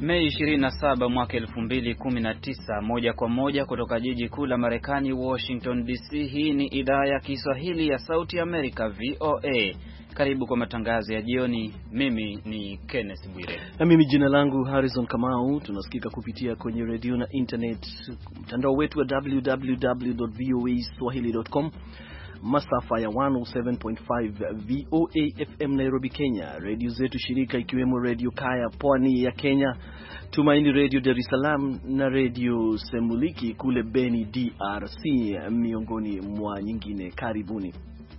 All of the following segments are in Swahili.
Mei 27 mwaka 2019, moja kwa moja kutoka jiji kuu la Marekani, Washington DC. Hii ni idhaa ya Kiswahili ya Sauti Amerika, VOA. Karibu kwa matangazo ya jioni. Mimi ni Kenneth Bwire. Na mimi jina langu Harrison Kamau. Tunasikika kupitia kwenye radio na internet, mtandao wetu wa www.voaswahili.com, masafa ya 107.5 VOA FM Nairobi, Kenya, radio zetu shirika ikiwemo Radio Kaya Pwani ya Kenya, Tumaini Radio Dar es Salaam na Radio Semuliki kule Beni DRC, miongoni mwa nyingine. Karibuni.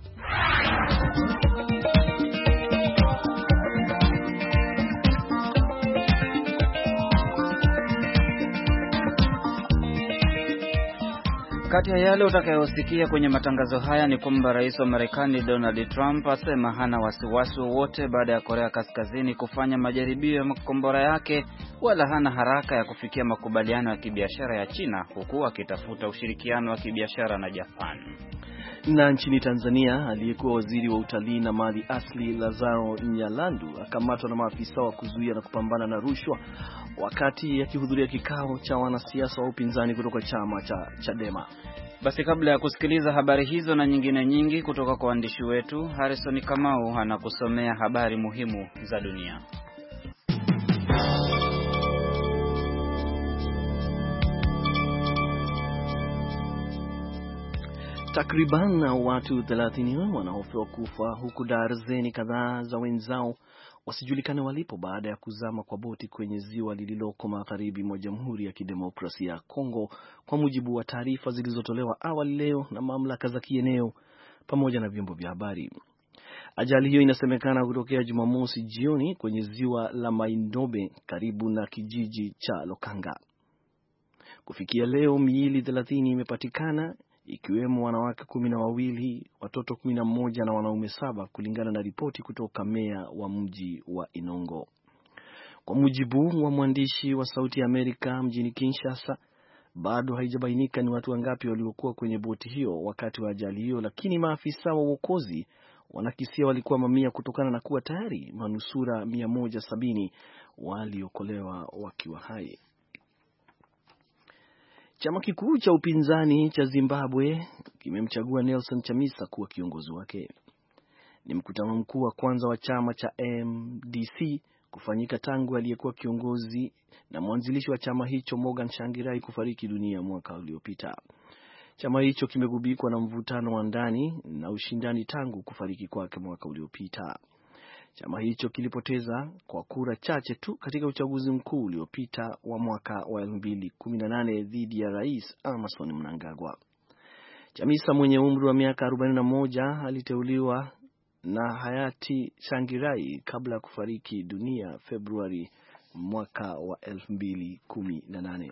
Kati ya yale utakayosikia kwenye matangazo haya ni kwamba Rais wa Marekani Donald Trump asema hana wasiwasi wowote baada ya Korea Kaskazini kufanya majaribio ya makombora yake, wala hana haraka ya kufikia makubaliano ya kibiashara ya China, huku akitafuta ushirikiano wa kibiashara na Japan. Na nchini Tanzania, aliyekuwa waziri wa utalii na mali asili Lazaro Nyalandu akamatwa na maafisa wa kuzuia na kupambana na rushwa wakati akihudhuria kikao cha wanasiasa wa upinzani kutoka chama cha Chadema. Basi kabla ya kusikiliza habari hizo na nyingine nyingi kutoka kwa waandishi wetu, Harrison Kamau anakusomea habari muhimu za dunia. Takriban watu 30 wanahofiwa kufa huku darzeni kadhaa za wenzao wasijulikane walipo baada ya kuzama kwa boti kwenye ziwa lililoko magharibi mwa Jamhuri ya Kidemokrasia ya Kongo, kwa mujibu wa taarifa zilizotolewa awali leo na mamlaka za kieneo pamoja na vyombo vya habari. Ajali hiyo inasemekana kutokea Jumamosi jioni kwenye ziwa la Maindobe karibu na kijiji cha Lokanga. Kufikia leo miili 30 imepatikana, ikiwemo wanawake 12, watoto 11 na wanaume 7, kulingana na ripoti kutoka meya wa mji wa Inongo. Kwa mujibu wa mwandishi wa Sauti ya Amerika mjini Kinshasa, bado haijabainika ni watu wangapi waliokuwa kwenye boti hiyo wakati wa ajali hiyo, lakini maafisa wa uokozi wanakisia walikuwa mamia kutokana na kuwa tayari manusura 170 waliokolewa wakiwa hai. Chama kikuu cha upinzani cha Zimbabwe kimemchagua Nelson Chamisa kuwa kiongozi wake. Ni mkutano mkuu wa kwanza wa chama cha MDC kufanyika tangu aliyekuwa kiongozi na mwanzilishi wa chama hicho Morgan Tsvangirai kufariki dunia mwaka uliopita. Chama hicho kimegubikwa na mvutano wa ndani na ushindani tangu kufariki kwake mwaka uliopita. Chama hicho kilipoteza kwa kura chache tu katika uchaguzi mkuu uliopita wa mwaka wa 2018 dhidi ya Rais Emmerson Mnangagwa. Chamisa mwenye umri wa miaka 41 aliteuliwa na hayati Tsvangirai kabla ya kufariki dunia Februari mwaka wa 2018.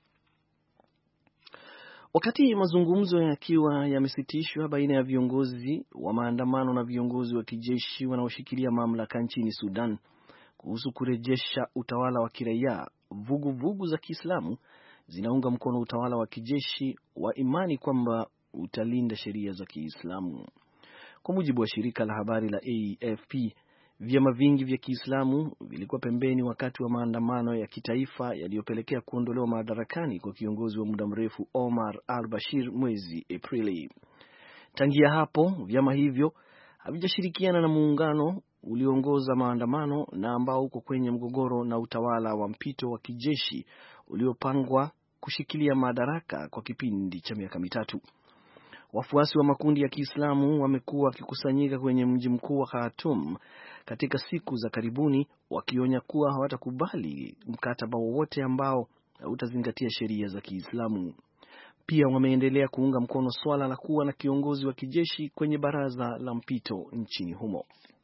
Wakati mazungumzo yakiwa yamesitishwa baina ya viongozi wa maandamano na viongozi wa kijeshi wanaoshikilia mamlaka nchini Sudan kuhusu kurejesha utawala wa kiraia, vuguvugu za Kiislamu zinaunga mkono utawala wa kijeshi wa imani kwamba utalinda sheria za Kiislamu. Kwa mujibu wa shirika la habari la AFP, vyama vingi vya Kiislamu vilikuwa pembeni wakati wa maandamano ya kitaifa yaliyopelekea kuondolewa madarakani kwa kiongozi wa muda mrefu Omar al-Bashir mwezi Aprili. Tangia hapo, vyama hivyo havijashirikiana na muungano ulioongoza maandamano na ambao uko kwenye mgogoro na utawala wa mpito wa kijeshi uliopangwa kushikilia madaraka kwa kipindi cha miaka 3. Wafuasi wa makundi ya Kiislamu wamekuwa wakikusanyika kwenye mji mkuu wa Khartoum katika siku za karibuni, wakionya kuwa hawatakubali mkataba wowote ambao hautazingatia sheria za Kiislamu. Pia wameendelea kuunga mkono swala la kuwa na kiongozi wa kijeshi kwenye baraza la mpito nchini humo.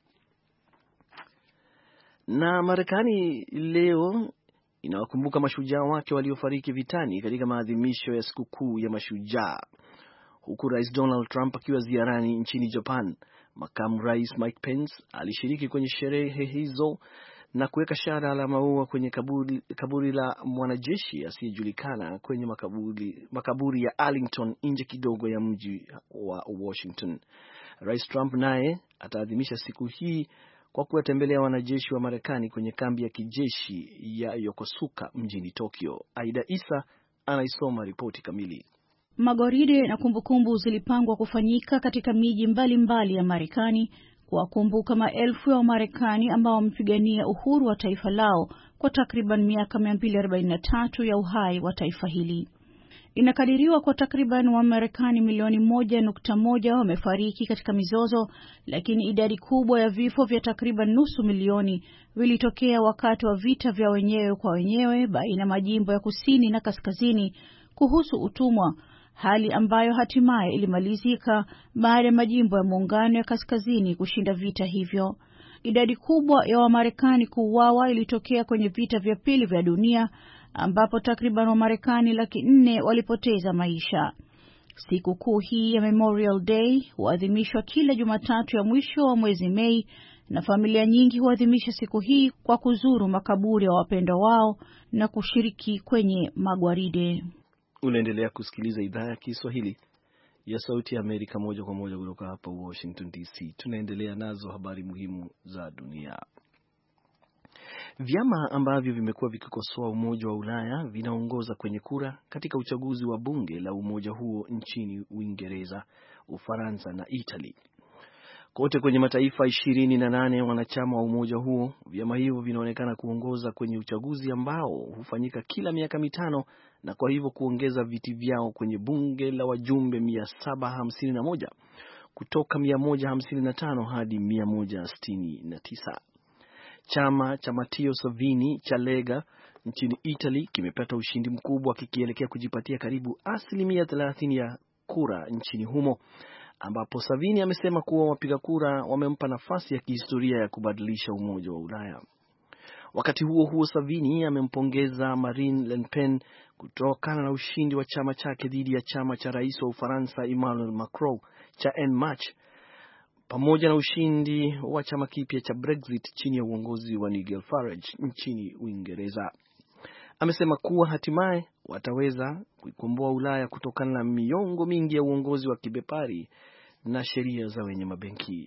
Na Marekani leo inawakumbuka mashujaa wake waliofariki vitani katika maadhimisho ya sikukuu ya mashujaa. Huku Rais Donald Trump akiwa ziarani nchini Japan, makamu rais Mike Pence alishiriki kwenye sherehe hizo na kuweka shada la maua kwenye kaburi la mwanajeshi asiyejulikana kwenye makaburi ya Arlington, nje kidogo ya mji wa Washington. Rais Trump naye ataadhimisha siku hii kwa kuwatembelea wanajeshi wa Marekani kwenye kambi ya kijeshi ya Yokosuka mjini Tokyo. Aida Isa anaisoma ripoti kamili. Magwaride na kumbukumbu zilipangwa kufanyika katika miji mbalimbali ya Marekani kuwakumbuka maelfu ya Wamarekani ambao wamepigania uhuru wa taifa lao kwa takriban miaka 243 ya uhai wa taifa hili. Inakadiriwa kwa takriban Wamarekani milioni 1.1 wamefariki katika mizozo, lakini idadi kubwa ya vifo vya takriban nusu milioni vilitokea wakati wa vita vya wenyewe kwa wenyewe baina majimbo ya kusini na kaskazini kuhusu utumwa, hali ambayo hatimaye ilimalizika baada ya majimbo ya muungano ya kaskazini kushinda vita hivyo. Idadi kubwa ya Wamarekani kuuawa ilitokea kwenye vita vya pili vya dunia ambapo takriban Wamarekani 400,000 walipoteza maisha. Siku kuu hii ya Memorial Day huadhimishwa kila Jumatatu ya mwisho wa mwezi Mei, na familia nyingi huadhimisha siku hii kwa kuzuru makaburi ya wapendwa wao na kushiriki kwenye magwaride. Unaendelea kusikiliza idhaa ya Kiswahili ya Sauti ya Amerika moja kwa moja kutoka hapa Washington DC. Tunaendelea nazo habari muhimu za dunia. Vyama ambavyo vimekuwa vikikosoa Umoja wa Ulaya vinaongoza kwenye kura katika uchaguzi wa bunge la umoja huo nchini Uingereza, Ufaransa na Italy. Kote kwenye mataifa 28 wanachama wa umoja huo, vyama hivyo vinaonekana kuongoza kwenye uchaguzi ambao hufanyika kila miaka mitano, na kwa hivyo kuongeza viti vyao kwenye bunge la wajumbe 751 kutoka 155 hadi 169. Chama cha Matteo Salvini cha Lega nchini Italy kimepata ushindi mkubwa kikielekea kujipatia karibu 30% ya kura nchini humo, ambapo Salvini amesema kuwa wapiga kura wamempa nafasi ya kihistoria ya kubadilisha Umoja wa Ulaya. Wakati huo huo, Salvini amempongeza Marine Le Pen kutokana na ushindi wa chama chake dhidi ya chama cha rais wa Ufaransa Emmanuel Macron cha En Marche, pamoja na ushindi wa chama kipya cha Brexit chini ya uongozi wa Nigel Farage nchini Uingereza. Amesema kuwa hatimaye wataweza kuikomboa Ulaya kutokana na miongo mingi ya uongozi wa kibepari na sheria za wenye mabenki.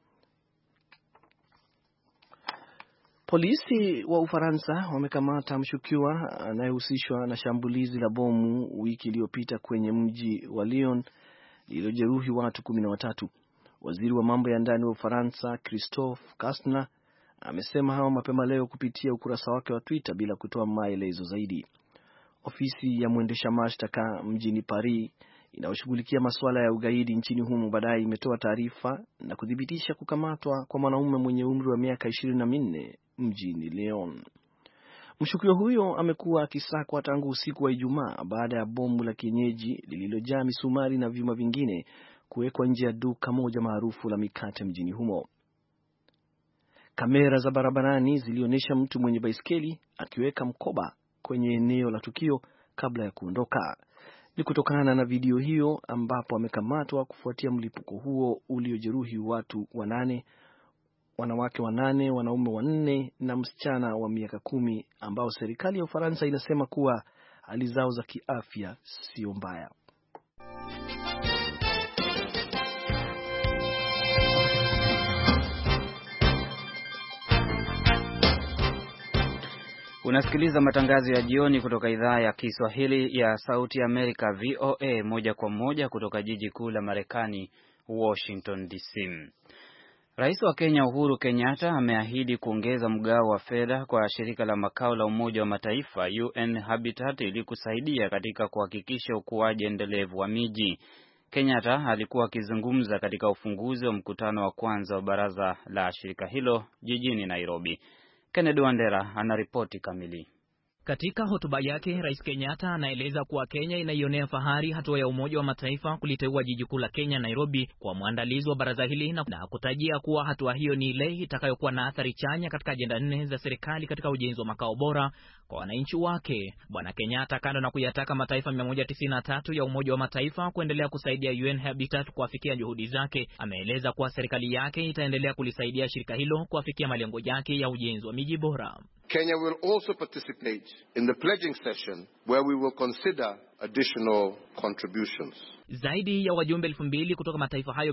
Polisi wa Ufaransa wamekamata mshukiwa anayehusishwa na shambulizi la bomu wiki iliyopita kwenye mji wa Lyon lililojeruhi watu 13. Waziri wa mambo ya ndani wa Ufaransa Christophe Castaner amesema hayo mapema leo kupitia ukurasa wake wa Twitter bila kutoa maelezo zaidi. Ofisi ya mwendesha mashtaka mjini Paris inayoshughulikia masuala ya ugaidi nchini humo baadaye imetoa taarifa na kudhibitisha kukamatwa kwa mwanaume mwenye umri wa miaka 24 mjini Lyon. Mshukiwa huyo amekuwa akisakwa tangu usiku wa Ijumaa baada ya bomu la kienyeji lililojaa misumari na vyuma vingine kuwekwa nje ya duka moja maarufu la mikate mjini humo. Kamera za barabarani zilionyesha mtu mwenye baiskeli akiweka mkoba kwenye eneo la tukio kabla ya kuondoka. Ni kutokana na video hiyo ambapo amekamatwa kufuatia mlipuko huo uliojeruhi watu 8, wanawake 8, wanaume 4 na msichana wa miaka 10 ambao serikali ya Ufaransa inasema kuwa hali zao za kiafya sio mbaya. Unasikiliza matangazo ya jioni kutoka idhaa ya Kiswahili ya Sauti Amerika VOA moja kwa moja kutoka jiji kuu la Marekani Washington DC. Rais wa Kenya Uhuru Kenyatta ameahidi kuongeza mgao wa fedha kwa shirika la makao la Umoja wa Mataifa UN Habitat ili kusaidia katika kuhakikisha ukuaji endelevu wa miji. Kenyatta alikuwa akizungumza katika ufunguzi wa mkutano wa kwanza wa baraza la shirika hilo jijini Nairobi. Kennedy Wandera anaripoti kamili. Katika hotuba yake, Rais Kenyatta anaeleza kuwa Kenya inaionea fahari hatua ya Umoja wa Mataifa kuliteua jiji kuu la Kenya Nairobi kwa mwandalizi wa baraza hili na kutajia kuwa hatua hiyo ni ile itakayokuwa na athari chanya katika ajenda 4 za serikali katika ujenzi wa makao bora kwa wananchi wake. Bwana Kenyatta, kando na kuyataka mataifa 193 ya Umoja wa Mataifa kuendelea kusaidia UN Habitat kuafikia juhudi zake, ameeleza kuwa serikali yake itaendelea kulisaidia shirika hilo kuafikia malengo yake ya ujenzi wa miji bora. Kenya will also participate in the pledging session where we will consider additional contributions. Zaidi ya wajumbe 2,000 kutoka mataifa hayo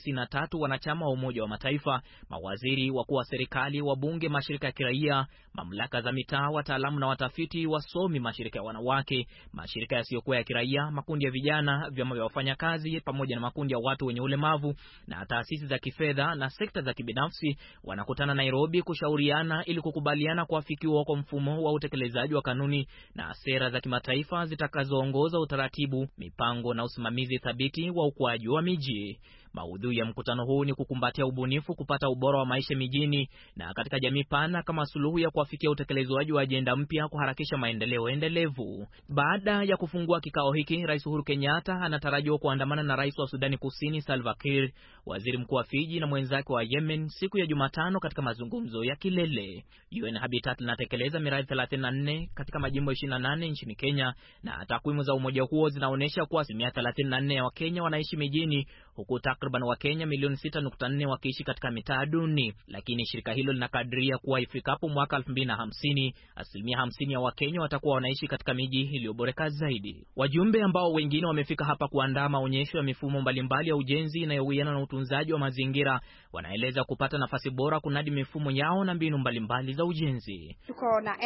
193 wanachama wa Umoja wa Mataifa, mawaziri, wakuu wa serikali, wabunge, mashirika ya kiraia, mamlaka za mitaa, wataalamu na watafiti, wasomi, mashirika ya wanawake, mashirika yasiyokuwa ya kiraia, makundi ya vijana, vyama vya wafanyakazi pamoja na makundi ya watu wenye ulemavu na taasisi za kifedha na sekta za kibinafsi wanakutana Nairobi kushauriana ili kukubaliana kuafikiwa kwa mfumo wa utekelezaji wa kanuni na sera za kimataifa zitakazoongoza utaratibu, mipango na usimamizi thabiti wa ukuaji wa miji. Maudhui ya mkutano huu ni kukumbatia ubunifu, kupata ubora wa maisha mijini na katika jamii pana kama suluhu ya kuafikia utekelezwaji wa ajenda mpya kuharakisha maendeleo endelevu. Baada ya kufungua kikao hiki, Rais Uhuru Kenyatta anatarajiwa kuandamana na Rais wa Sudani Kusini Salva Kiir, Waziri Mkuu wa Fiji na mwenzake wa Yemen siku ya Jumatano katika mazungumzo ya kilele. UN Habitat linatekeleza miradi 34 katika majimbo 28 nchini Kenya na takwimu za umoja huo zinaonyesha kuwa 34% ya Wakenya wanaishi mijini huku takriban Wakenya milioni 6.4 wakiishi katika mitaa duni, lakini shirika hilo linakadiria kuwa ifikapo mwaka 2050 50% ya Wakenya watakuwa wanaishi katika miji iliyoboreka zaidi. Wajumbe ambao wengine wamefika hapa kuandaa maonyesho ya mifumo mbalimbali ya ujenzi inayowiana na utunzaji wa mazingira wanaeleza kupata nafasi bora kunadi mifumo yao na mbinu mbalimbali za ujenzi. Tuko na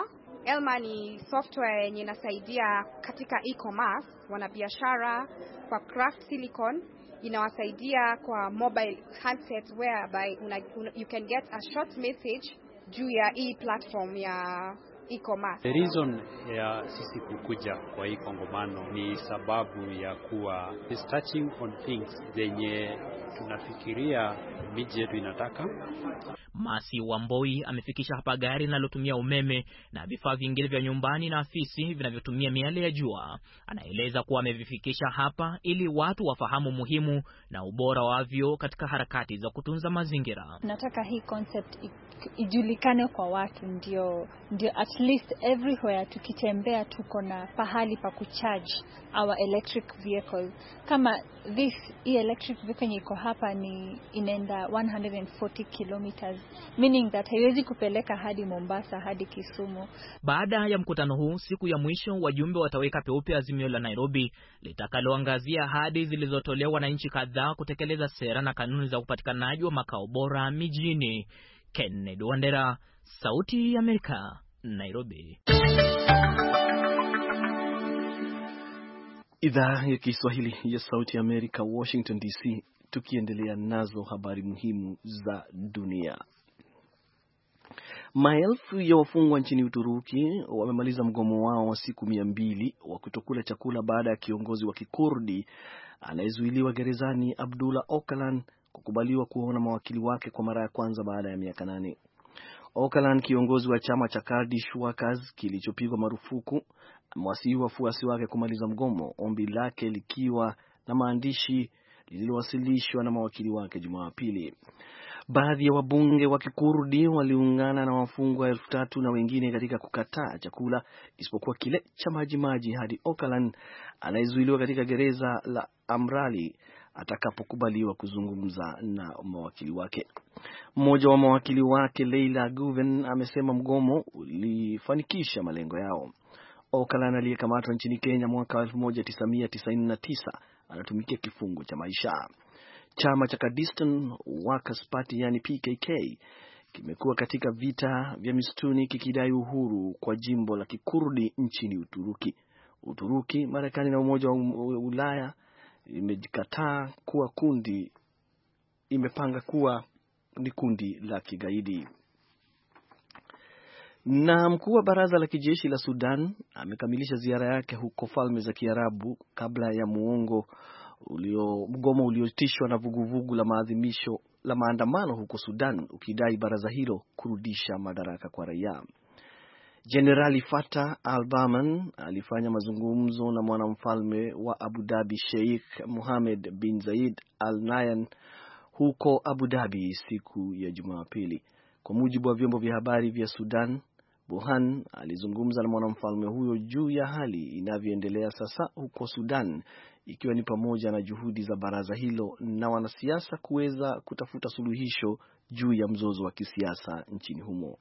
Elma ni software yenye inasaidia katika e-commerce, wanabiashara kwa Craft Silicon. Inawasaidia kwa mobile handsets whereby you can get a short message juu ya platform ya e-commerce. The reason ya sisi kukuja kwa hii kongamano ni sababu ya kuwa is touching on things zenye tunafikiria miji yetu inataka. Masi Wamboi amefikisha hapa gari linalotumia umeme na vifaa vingine vya nyumbani na afisi vinavyotumia miale ya jua. Anaeleza kuwa amevifikisha hapa ili watu wafahamu muhimu na ubora wavyo katika harakati za kutunza mazingira. Nataka hii concept ijulikane kwa watu, ndio at least everywhere tukitembea tuko na pahali pa kucharge our electric vehicles. Kama hii electric vehicle iko hapa ni inaenda 140 kilometers, meaning that haiwezi kupeleka hadi Mombasa hadi Kisumu. Baada ya mkutano huu, siku ya mwisho wajumbe wataweka peupe azimio la Nairobi litakaloangazia ahadi zilizotolewa na nchi kadhaa kutekeleza sera na kanuni za upatikanaji wa makao bora mijini. Kennedy Wandera, Sauti ya Amerika, Nairobi. Idhaa ya Kiswahili ya Sauti ya Amerika, Washington DC, tukiendelea nazo habari muhimu za dunia. Maelfu ya wafungwa nchini Uturuki wamemaliza mgomo wao wa siku 200 wa kutokula chakula baada ya kiongozi wa Kikurdi anayezuiliwa gerezani Abdullah Öcalan kukubaliwa kuona mawakili wake kwa mara ya kwanza baada ya miaka 8. Öcalan, kiongozi wa chama cha Kurdish Workers kilichopigwa marufuku, amewasihi wafuasi wake kumaliza mgomo, ombi lake likiwa na maandishi lililowasilishwa na mawakili wake Jumapili. Baadhi ya wabunge wa Kikurdi waliungana na wafungwa 3,000 na wengine katika kukataa chakula isipokuwa kile cha majimaji hadi Öcalan anayezuiliwa katika gereza la Amrali atakapokubaliwa kuzungumza na mawakili wake. Mmoja wa mawakili wake, Leila Guven, amesema mgomo ulifanikisha malengo yao. Öcalan aliyekamatwa nchini Kenya mwaka 1999 anatumikia kifungo cha maisha. Chama cha Kurdistan Workers Party yani PKK kimekuwa katika vita vya misituni kikidai uhuru kwa jimbo la Kikurdi nchini Uturuki, Marekani na Umoja wa Ulaya imejikataa kuwa imepanga kuwa ni kundi la kigaidi. Na mkuu wa baraza la kijeshi la Sudan amekamilisha ziara yake huko Falme za Kiarabu kabla ya mgomo uliotishwa na vuguvugu la maadhimisho la maandamano huko Sudan ukidai baraza hilo kurudisha madaraka kwa raia. Jenerali Fatah al-Burhan alifanya mazungumzo na mwanamfalme wa Abu Dhabi Sheikh Mohammed bin Zayed Al Nahyan huko Abu Dhabi siku ya Jumapili. Kwa mujibu wa vyombo vya habari vya Sudan, Burhan alizungumza na mwanamfalme huyo juu ya hali inavyoendelea sasa huko Sudan, ikiwa ni pamoja na juhudi za baraza hilo na wanasiasa kuweza kutafuta suluhisho juu ya mzozo wa kisiasa nchini humo.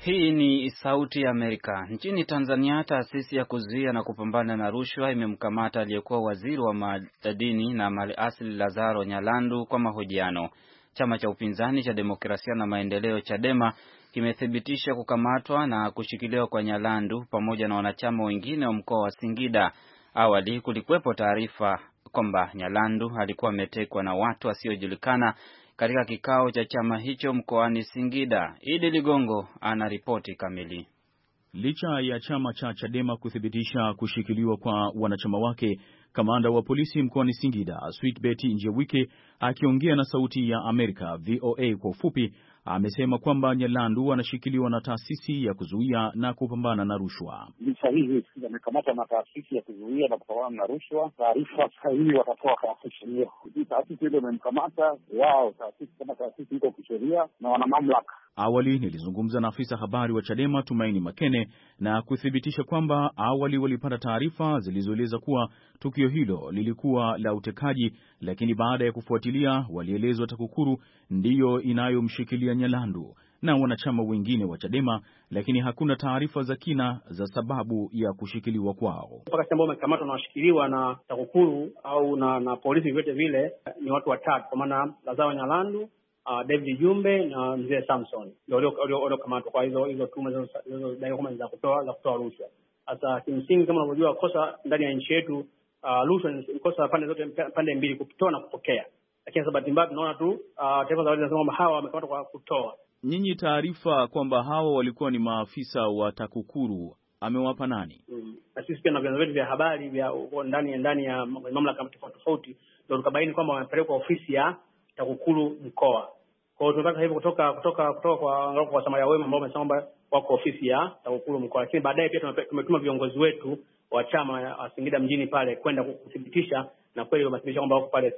Hii ni Sauti ya Amerika. Nchini Tanzania, taasisi ya kuzuia na kupambana na rushwa imemkamata aliyekuwa waziri wa madini na maliasili Lazaro Nyalandu kwa mahojiano. Chama cha upinzani cha Demokrasia na Maendeleo Chadema kimethibitisha kukamatwa na kushikiliwa kwa Nyalandu pamoja na wanachama wengine wa mkoa wa Singida. Awali kulikuwepo taarifa kwamba Nyalandu alikuwa ametekwa na watu wasiojulikana katika kikao cha chama hicho mkoani Singida. Idi Ligongo ana ripoti kamili. Licha ya chama cha Chadema kuthibitisha kushikiliwa kwa wanachama wake, kamanda wa polisi mkoani Singida, Sweetbet Njewike, akiongea na Sauti ya Amerika VOA kwa ufupi, amesema kwamba Nyalandu anashikiliwa na taasisi ya kuzuia na kupambana na rushwa. Ni sahihi, amekamata na taasisi ya kuzuia na kupambana na rushwa. Taarifa sahihi watatoa taasisi hiyo. Taasisi ile imemkamata wao, taasisi kama taasisi iko kisheria na wana mamlaka. Awali nilizungumza na afisa habari wa Chadema Tumaini Makene na kuthibitisha kwamba awali walipata taarifa zilizoeleza kuwa tukio hilo lilikuwa la utekaji, lakini baada ya kufuatilia walielezwa TAKUKURU ndiyo inayomshikilia Nyalandu na wanachama wengine wa Chadema, lakini hakuna taarifa za kina za sababu ya kushikiliwa kwao. Mpaka sasa ambao wamekamatwa na washikiliwa na TAKUKURU au na polisi vyote vile ni watu watatu, kwa maana Lazaro Nyalandu, David Jumbe na Mzee Samson ndio waliokamatwa kwa hizo tume zinazodai kama za kutoa rushwa. Sasa kimsingi kama unavyojua, kosa ndani ya nchi yetu rushwa ni kosa pande mbili, kutoa na kupokea. Lakini sababu mbaya tunaona tu taifa za wale zinasema kwamba hawa wamekamatwa kwa kutoa. Nyinyi taarifa kwamba hawa walikuwa ni maafisa wa TAKUKURU amewapa nani? Na sisi pia na vyanzo vyetu vya habari vya ndani ya mamlaka tofauti ndio tukabaini kwamba wamepelekwa ofisi ya TAKUKURU mkoa. Kwa hiyo tunataka hivyo kutoka kwa Samaria Wema ambao wamesema kwamba wako ofisi ya TAKUKURU mkoa. Lakini baadaye pia tumetuma viongozi wetu wa chama wa Singida mjini pale kwenda kuthibitisha, na kweli wamethibitisha kwamba wako pale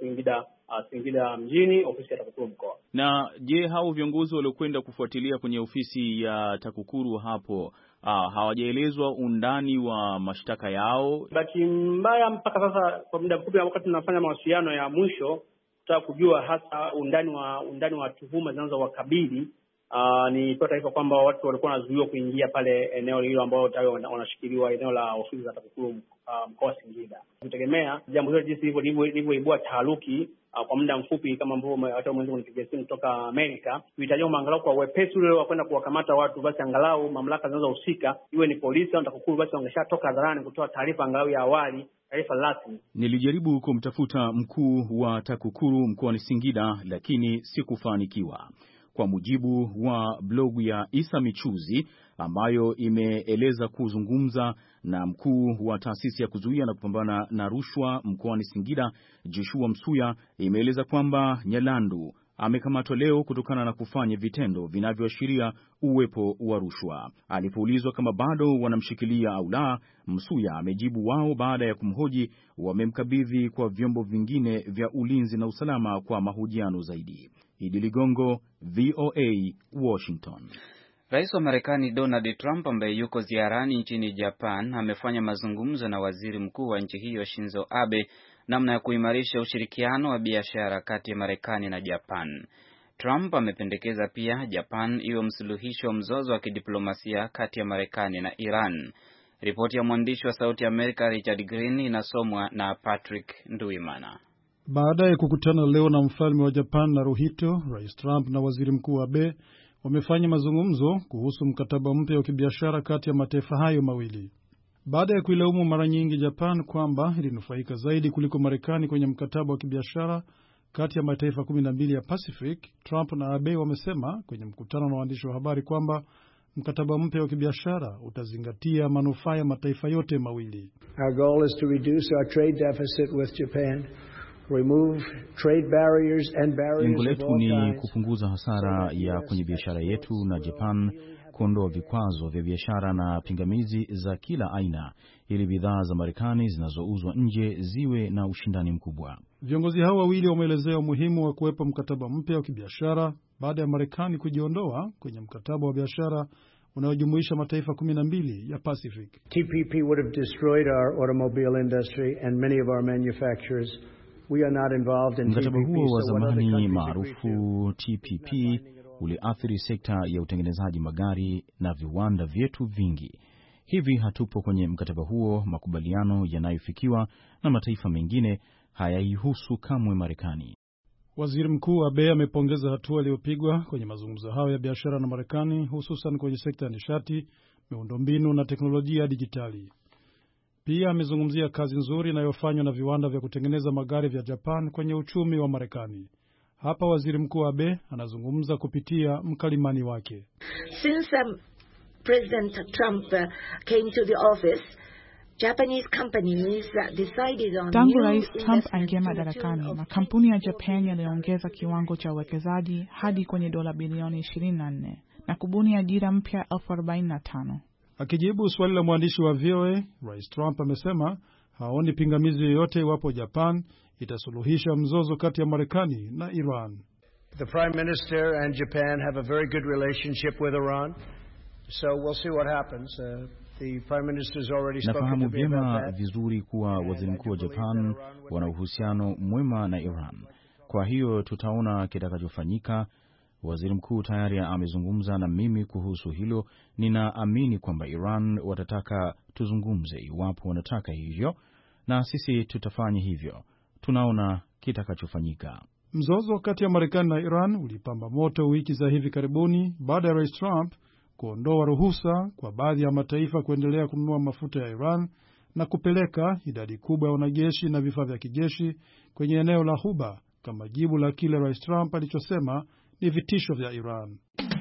Singida mjini, ofisi ya TAKUKURU mkoa. Na je, hao viongozi waliokwenda kufuatilia kwenye ofisi ya TAKUKURU hapo hawajaelezwa undani wa mashtaka yao? Bahati mbaya mpaka sasa, kwa muda mfupi wakati tunafanya mawasiliano ya mwisho, tutaka kujua hasa undani wa tuhuma zinazowakabili. Ni kwa taarifa kwamba watu walikuwa wanazuiwa kuingia pale eneo hilo ambao tayari wanashikiliwa, eneo la ofisi za TAKUKURU mkoa wa Singida. Tutegemea jambo hilo jinsi lilivyoibua taharuki kwa muda mfupi, kama ambavyo hata mwanzo kunipigia simu kutoka Amerika, tuhitajia angalau kwa wepesi ule wa kwenda kuwakamata watu, basi angalau mamlaka zinazohusika, iwe ni polisi au TAKUKURU, basi wangeshatoka hadharani kutoa taarifa angalau ya awali, taarifa rasmi. Nilijaribu kumtafuta mkuu wa TAKUKURU mkoani Singida, lakini sikufanikiwa. Kwa mujibu wa blogu ya Isa Michuzi ambayo imeeleza kuzungumza na mkuu wa taasisi ya kuzuia na kupambana na rushwa mkoani Singida, Joshua Msuya, imeeleza kwamba Nyalandu amekamatwa leo kutokana na kufanya vitendo vinavyoashiria uwepo wa rushwa. Alipoulizwa kama bado wanamshikilia au la, Msuya amejibu wao baada ya kumhoji wamemkabidhi kwa vyombo vingine vya ulinzi na usalama kwa mahojiano zaidi. Idi Ligongo, VOA, Washington. Rais wa Marekani Donald Trump ambaye yuko ziarani nchini Japan amefanya mazungumzo na waziri mkuu wa nchi hiyo Shinzo Abe namna ya kuimarisha ushirikiano wa biashara kati ya Marekani na Japan. Trump amependekeza pia Japan iwe msuluhisho wa mzozo wa kidiplomasia kati ya Marekani na Iran. Ripoti ya mwandishi wa Sauti ya Amerika Richard Green inasomwa na Patrick Nduimana. Baada ya kukutana leo na mfalme wa Japan Naruhito, Rais Trump na waziri mkuu Abe wamefanya mazungumzo kuhusu mkataba mpya wa kibiashara kati ya mataifa hayo mawili. Baada ya kuilaumu mara nyingi Japan kwamba ilinufaika zaidi kuliko Marekani kwenye mkataba wa kibiashara kati ya mataifa 12 ya Pacific, Trump na Abe wamesema kwenye mkutano na waandishi wa habari kwamba mkataba mpya wa kibiashara utazingatia manufaa ya mataifa yote mawili. Our goal is to reduce our trade deficit with Japan. Remove trade barriers and barriers. Lengo letu ni kupunguza hasara ya kwenye biashara yetu na Japan, kuondoa vikwazo vya biashara na pingamizi za kila aina ili bidhaa za Marekani zinazouzwa nje ziwe na ushindani mkubwa. Viongozi hao wawili wameelezea umuhimu wa kuwepo mkataba mpya wa kibiashara baada ya Marekani kujiondoa kwenye mkataba wa biashara unaojumuisha mataifa 12 ya Pacific. TPP would have destroyed our automobile industry and many of our manufacturers. We are not involved in mkataba huo wa zamani maarufu TPP uliathiri sekta ya utengenezaji magari na viwanda vyetu vingi. Hivi hatupo kwenye mkataba huo. Makubaliano yanayofikiwa na mataifa mengine hayaihusu kamwe Marekani. Waziri Mkuu Abe amepongeza hatua iliyopigwa kwenye mazungumzo hayo ya biashara na Marekani, hususan kwenye sekta ya nishati, miundombinu na teknolojia ya dijitali. Pia amezungumzia kazi nzuri inayofanywa na viwanda vya kutengeneza magari vya Japan kwenye uchumi wa Marekani. Hapa Waziri Mkuu Abe anazungumza kupitia mkalimani wake. Since President Trump came to the office, Japanese companies decided on Tangu Rais Trump aingia madarakani, makampuni ya Japan yaliongeza kiwango cha uwekezaji hadi kwenye dola bilioni 24 na kubuni ajira mpya 45,000. Akijibu swali la mwandishi wa VOA, Rais Trump amesema haoni pingamizi yoyote iwapo Japan itasuluhisha mzozo kati ya Marekani na Iran. The Prime Minister and Japan have a very good relationship with Iran. So we'll see what happens. The Prime Minister has already spoken to me about that. Nafahamu vizuri kuwa waziri mkuu wa Japan wana uhusiano mwema na Iran. Kwa hiyo tutaona kitakachofanyika. Waziri mkuu tayari amezungumza na mimi kuhusu hilo. Ninaamini kwamba Iran watataka tuzungumze iwapo wanataka hivyo, na sisi tutafanya hivyo. Tunaona kitakachofanyika. Mzozo kati ya Marekani na Iran ulipamba moto wiki za hivi karibuni baada ya Rais Trump kuondoa ruhusa kwa baadhi ya mataifa kuendelea kununua mafuta ya Iran na kupeleka idadi kubwa ya wanajeshi na vifaa vya kijeshi kwenye eneo la Ghuba kama jibu la kile Rais Trump alichosema ni vitisho vya Iran.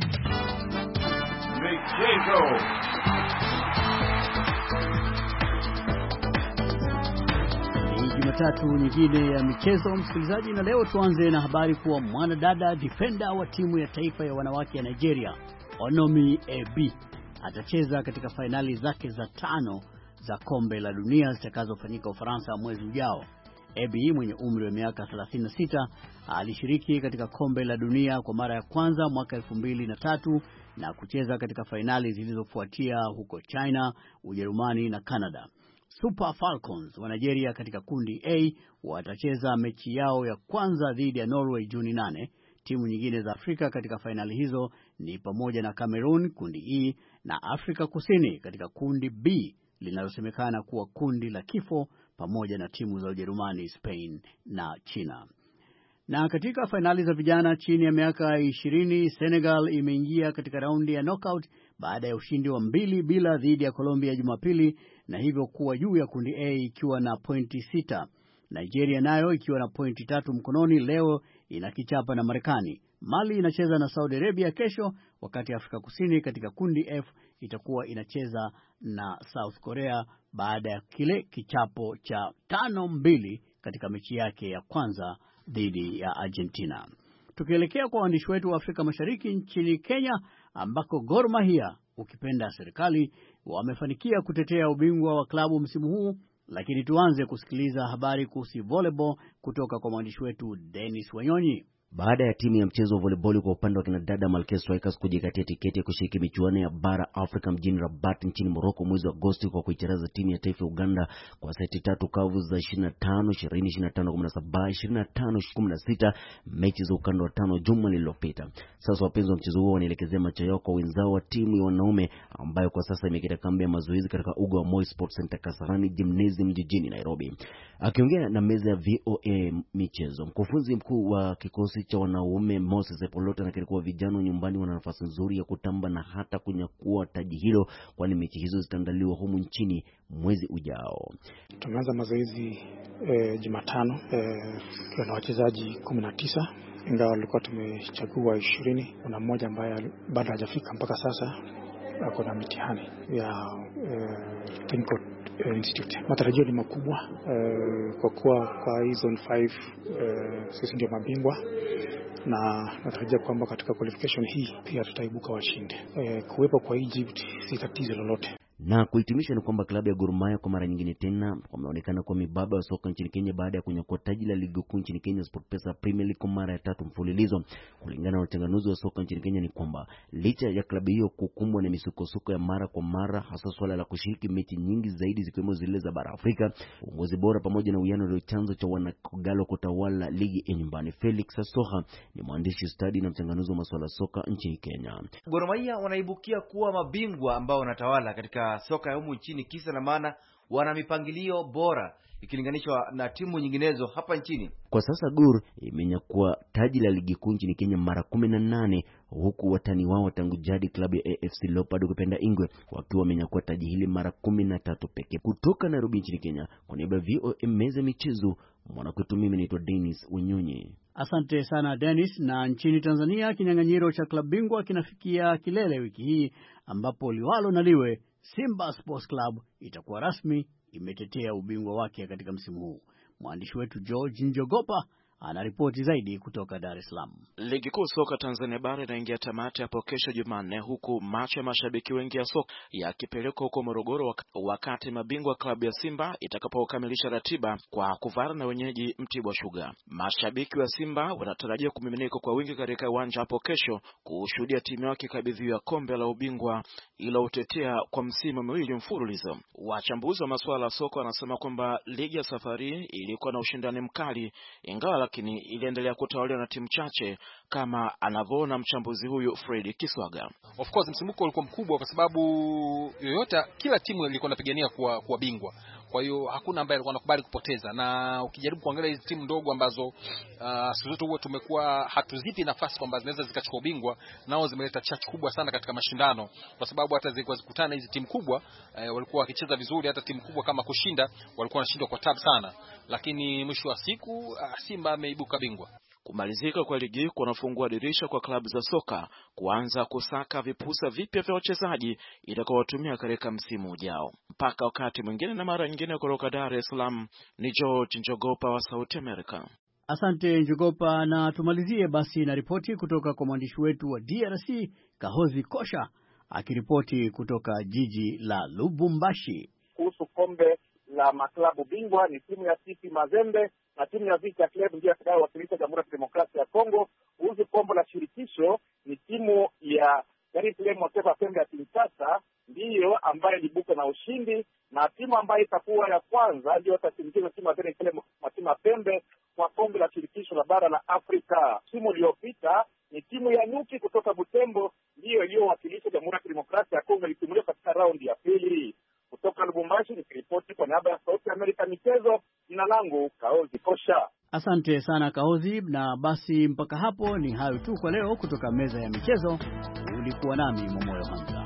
Jumatatu nyingine ya michezo, msikilizaji, na leo tuanze na habari kuwa mwanadada defender wa timu ya taifa ya wanawake ya Nigeria, Onomi Ebi, atacheza katika fainali zake za 5 za kombe la dunia zitakazofanyika Ufaransa mwezi ujao. Ebi mwenye umri wa miaka 36 alishiriki katika kombe la dunia kwa mara ya kwanza mwaka 2003 na kucheza katika fainali zilizofuatia huko China, Ujerumani na Canada. Super Falcons wa Nigeria katika kundi A watacheza mechi yao ya kwanza dhidi ya Norway Juni 8. Timu nyingine za Afrika katika fainali hizo ni pamoja na Cameroon kundi E na Afrika Kusini katika kundi B linalosemekana kuwa kundi la kifo, pamoja na timu za Ujerumani, Spain na China. Na katika fainali za vijana chini ya miaka 20, Senegal imeingia katika raundi ya knockout baada ya ushindi wa 2-0 dhidi ya Colombia Jumapili, na hivyo kuwa juu ya kundi A ikiwa na pointi 6. Nigeria nayo ikiwa na pointi 3 mkononi leo inakichapa na Marekani. Mali inacheza na Saudi Arabia kesho, wakati Afrika Kusini katika kundi F itakuwa inacheza na South Korea baada ya kile kichapo cha 5-2 katika mechi yake ya kwanza dhidi ya Argentina. Tukielekea kwa waandishi wetu wa Afrika Mashariki, nchini Kenya ambako Gor Mahia, ukipenda serikali, wamefanikia kutetea ubingwa wa klabu msimu huu. Lakini tuanze kusikiliza habari kuhusu volleyball kutoka kwa mwandishi wetu Dennis Wanyonyi. Baada ya timu ya mchezo wa volleyball kwa upande wa kinadada Malkia Strikers kujikatia tiketi ya kushiriki michuano ya bara Afrika mjini Rabat nchini Morocco mwezi wa Agosti kwa kuicharaza timu ya taifa ya Uganda kwa seti 3 kavu za 25, 20, 25, 17, 25, 16 mechi za ukanda wa 5 juma lililopita. Sasa wapenzi wa mchezo huo wanaelekezea macho yao kwa wenzao wa timu ya wanaume ambayo kwa sasa imekita kambi ya mazoezi katika uga wa Moi Sports Center Kasarani Gymnasium jijini Nairobi. Akiongea na meza ya VOA michezo, mkufunzi mkuu wa kikosi cha wanaume Moses Epolota anakiri kuwa vijana nyumbani wana nafasi nzuri ya kutamba na hata kunyakua taji hilo, kwani mechi hizo zitaandaliwa humu nchini mwezi ujao. Tumeanza mazoezi Jumatano na wachezaji 19, ingawa walikuwa tumechagua 20. Kuna mmoja ambaye bado hajafika mpaka sasa, ako na mitihani ya technical institute. Matarajio ni makubwa kwa kuwa kwa hii zone 5 sisi ndio mabingwa, na natarajia kwamba katika qualification hii pia tutaibuka washindi. Kuwepo kwa Egypt si tatizo lolote. Na kuhitimisha ni kwamba klabu ya Gor Mahia kwa mara nyingine tena wameonekana kwa mibaba wa soka nchini Kenya baada ya kunyakua taji la ligi kuu nchini Kenya SportPesa Premier League kwa mara ya 3 mfululizo. Kulingana na uchanganuzi wa soka nchini Kenya ni kwamba licha ya klabu hiyo kukumbwa na misukosuko ya mara kwa mara, hasa swala la kushiriki mechi nyingi zaidi zikiwemo zile za bara Afrika, uongozi bora pamoja na uwiano ndio chanzo cha wanakogalo kutawala ligi ya nyumbani. Felix Asoha ni mwandishi stadi na mchanganuzi wa masuala soka nchini Kenya. Gor Mahia wanaibukia kuwa mabingwa ambao wanatawala katika soka ya humu nchini, kisa na maana wana mipangilio bora ikilinganishwa na timu nyinginezo hapa nchini. Kwa sasa Gor imenyakua taji la ligi kuu nchini Kenya mara 18, huku watani wao tangu jadi klabu ya AFC Leopards kupenda Ingwe wakiwa wamenyakua taji hili mara 13 pekee. Kutoka Nairobi nchini Kenya, kwa niaba ya VOA meza michezo, mwanakwetu mimi naitwa Dennis Unyonyi. Asante sana Dennis. Na nchini Tanzania, kinyang'anyiro cha klabu bingwa kinafikia kilele wiki hii ambapo liwalo na liwe Simba Sports Club itakuwa rasmi imetetea ubingwa wake katika msimu huu. Mwandishi wetu George Njogopa anaripoti zaidi kutoka Dar es Salaam. Ligi kuu soka Tanzania bara inaingia tamati hapo kesho Jumanne, huku macho ya mashabiki wengi ya soka yakipelekwa huko Morogoro wakati mabingwa klabu ya Simba itakapokamilisha ratiba kwa kuvana na wenyeji Mtibwa Sugar. Mashabiki wa Simba wanatarajia kumiminika kwa wingi katika uwanja hapo kesho kushuhudia timu yake kabidhiwa kombe la ubingwa ila utetea kwa msimu miwili mfululizo. Wachambuzi wa masuala ya soka wanasema kwamba ligi ya safari ilikuwa na ushindani mkali, ingawa lakini iliendelea kutawaliwa na timu chache kama anavyoona mchambuzi huyu Fred Kiswaga. Of course msimuko ulikuwa mkubwa kwa sababu yoyote kila timu ilikuwa inapigania kuwa bingwa. Kwa hiyo hakuna ambaye alikuwa anakubali kupoteza, na ukijaribu kuangalia hizi timu ndogo ambazo siku zote huwa tumekuwa hatuzipi nafasi kwamba zinaweza zikachukua ubingwa, nao zimeleta chachu kubwa sana katika mashindano, kwa sababu hata zilikuwa zikutana hizi timu kubwa walikuwa wakicheza vizuri, hata timu kubwa kama kushinda walikuwa wanashindwa kwa tabu sana, lakini mwisho wa siku Simba ameibuka bingwa. Kumalizika kwa ligi kunafungua dirisha kwa klabu za soka kuanza kusaka vipusa vipya vya wachezaji itakaowatumia katika msimu ujao. Mpaka wakati mwingine na mara nyingine, kutoka Dar es Salaam ni George Njogopa wa Sauti America. Asante Njogopa, na tumalizie basi na ripoti kutoka kwa mwandishi wetu wa DRC Kahozi Kosha akiripoti kutoka jiji la Lubumbashi. Kuhusu kombe la maklabu bingwa, ni timu ya TP Mazembe na timu ya Vita Club ndio itakayowakilisha Jamhuri ya Kidemokrasia ya Kongo. Kuhusu kombe la shirikisho, ni timu ya Daring Motema Pembe ya Kinshasa ndiyo ambayo ilibuka na ushindi, na timu ambayo itakuwa ya kwanza ndio itasindikiza timu ya Daring Motema Pembe kwa kombe la shirikisho la bara la Afrika. Timu iliyopita ni timu ya Nyuki kutoka Butembo ndiyo iliyowakilisha Jamhuri ya Kidemokrasia ya Kongo, ilitimuliwa katika raundi ya pili. Kutoka Lubumbashi nikiripoti kwa niaba ya Sauti ya Amerika michezo, jina langu Kaozi Kosha. Asante sana Kaozi, na basi mpaka hapo ni hayo tu kwa leo kutoka meza ya michezo. Ulikuwa nami Momoyo Hamza.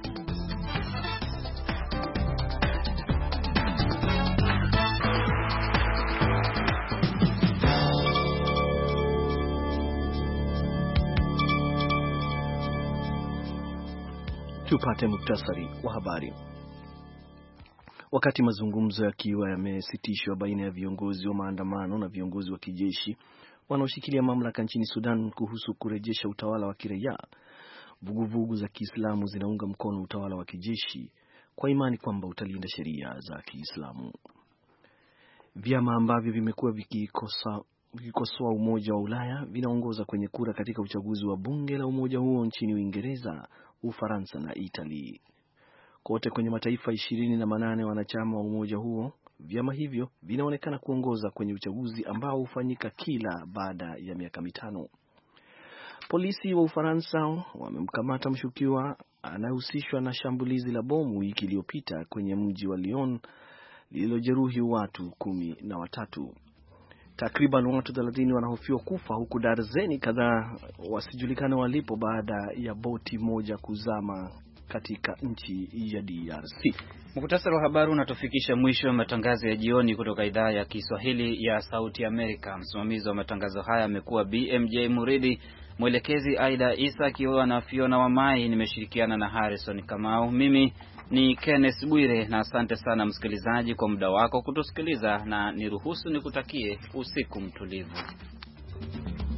Tupate muktasari wa habari. Wakati mazungumzo yakiwa yamesitishwa baina ya viongozi wa maandamano na viongozi wa kijeshi wanaoshikilia mamlaka nchini Sudan kuhusu kurejesha utawala wa kiraia, vuguvugu za Kiislamu zinaunga mkono utawala wa kijeshi kwa imani kwamba utalinda sheria za Kiislamu. Vyama ambavyo vimekuwa vikikosoa Umoja wa Ulaya vinaongoza kwenye kura katika uchaguzi wa bunge la umoja huo nchini Uingereza, Ufaransa na Italy. Kote kwenye mataifa 28 wanachama wa umoja huo, vyama hivyo vinaonekana kuongoza kwenye uchaguzi ambao hufanyika kila baada ya miaka 5. Polisi wa Ufaransa wamemkamata mshukiwa anayehusishwa na shambulizi la bomu wiki iliyopita kwenye mji wa Lyon lililojeruhi watu 13. Takriban watu 30 wanahofiwa kufa huku darzeni kadhaa wasijulikane walipo baada ya boti moja kuzama katika nchi ya DRC. Muktasari wa habari unatufikisha mwisho wa matangazo ya jioni kutoka idhaa ya Kiswahili ya Sauti Amerika. Msimamizi wa matangazo haya amekuwa BMJ Muridi, mwelekezi Aida Isa akiwa na Fiona Wamai, nimeshirikiana na Harrison Kamau. Mimi ni Kenneth Bwire, na asante sana msikilizaji kwa muda wako kutusikiliza, na niruhusu nikutakie usiku mtulivu.